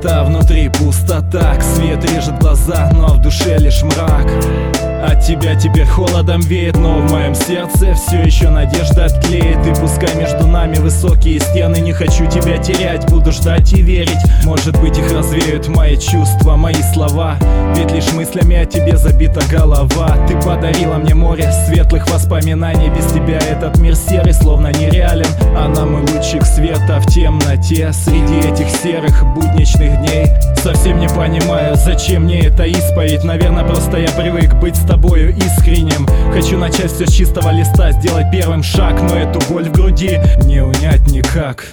темнота, внутри пустота, свет режет глаза, но в душе лишь мрак. От тебя теперь холодом веет, но в моем сердце все еще надежда тлеет. И пускай между нами высокие стены, не хочу тебя терять, буду ждать и верить. Может быть, их развеют мои чувства, мои слова, ведь лишь мыслями о тебе забита голова. Ты подарила мне море светлых воспоминаний, без тебя этот мир серый, словно нереален. Она мой лучик света в темноте, среди этих серых будничных дней. Совсем не понимаю, зачем мне эта исповедь. Наверное, просто я привык быть с тобою искренним. Хочу начать все с чистого листа, сделать первым шаг, но эту боль в груди не унять никак.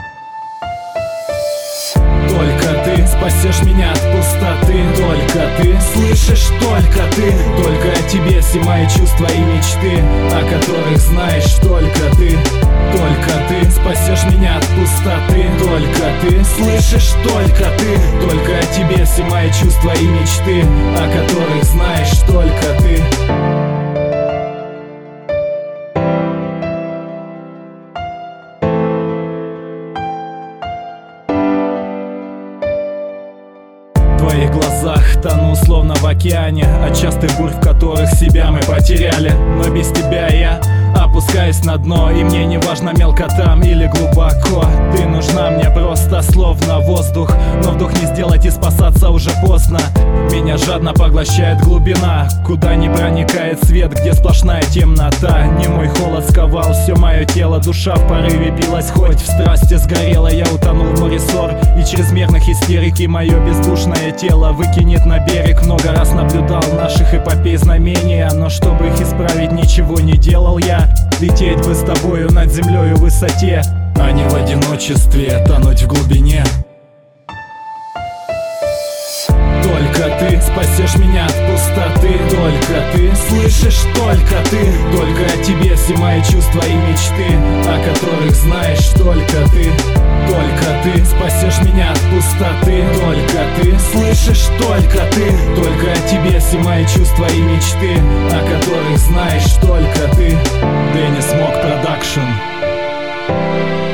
Только ты спасешь меня от пустоты, только ты слышишь, только ты. Только о тебе все мои чувства и мечты, о которых знаешь только ты. Только ты спасешь меня от пустоты, только ты слышишь, только ты. Только о тебе все мои чувства и мечты, о которых знаешь только ты. В твоих глазах тону словно в океане, от частых бурь, в которых себя мы потеряли. Но без тебя я опускаюсь на дно, и мне не важно, мелко там или глубоко. Ты нужна мне просто словно воздух, но вдох не сделать и спасаться уже поздно. Меня жадно поглощает глубина, куда не проникает свет, где сплошная темнота. Немой холод сковал все мое тело, душа в порыве билась, хоть в страсти сгорела. Я утонул в море ссор и чрезмерных истерик, и мое бездушное тело выкинет на берег. Много раз наблюдал наших эпопей знамения, но чтобы их исправить, ничего не делал я. Лететь бы с тобою над землею в высоте, а не в одиночестве тонуть в глубине. Только ты спасешь меня от пустоты, только ты слышишь, только ты. Только о тебе все мои чувства и мечты, о которых знаешь только ты. Только ты спасешь меня от пустоты, только ты слышишь, только ты. Только о тебе все мои чувства и мечты, о которых знаешь только ты. Денис Мок Продакшн.